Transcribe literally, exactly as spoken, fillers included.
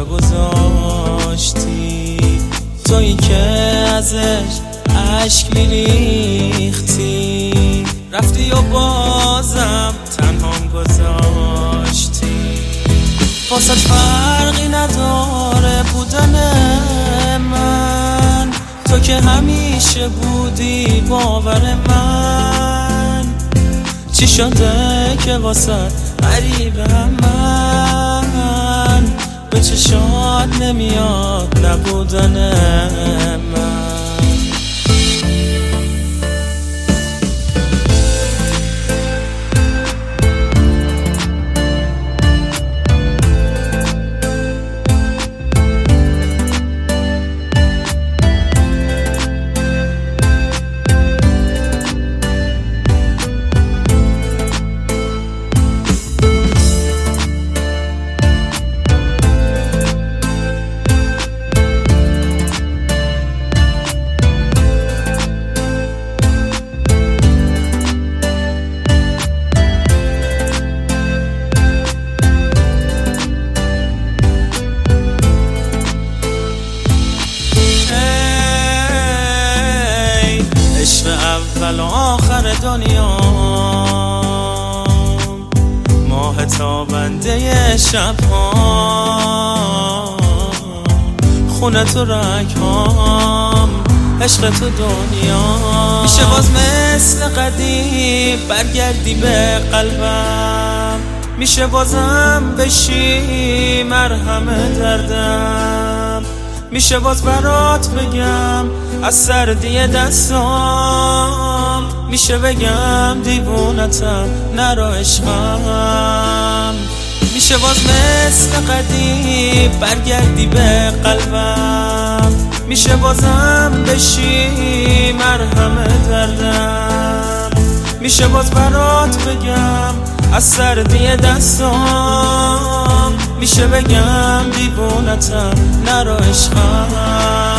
گذاشتی، تویی که ازش عشق میریختی، رفتی و بازم تنهام گذاشتی. واسه فرقی نداره بودن من، تو که همیشه بودی باور من. چی شده که واسه غریبم من، به چشات نمیاد نبودن من. اول و آخر دنیا، ماه تابنده شبها، خونه تو رگهام، عشق تو دنیا. میشه باز مثل قدیم برگردی به قلبم، میشه بازم بشی مرهم دردم، میشه باز برات بگم از سردی دستام، میشه بگم دیوونتم نرو عشقم. میشه باز مثل قدیم برگردی به قلبم، میشه بازم بشی مرهم دردم، میشه باز برات بگم از سردی دستام، میشه بگم دیوونتم نرو عشقم.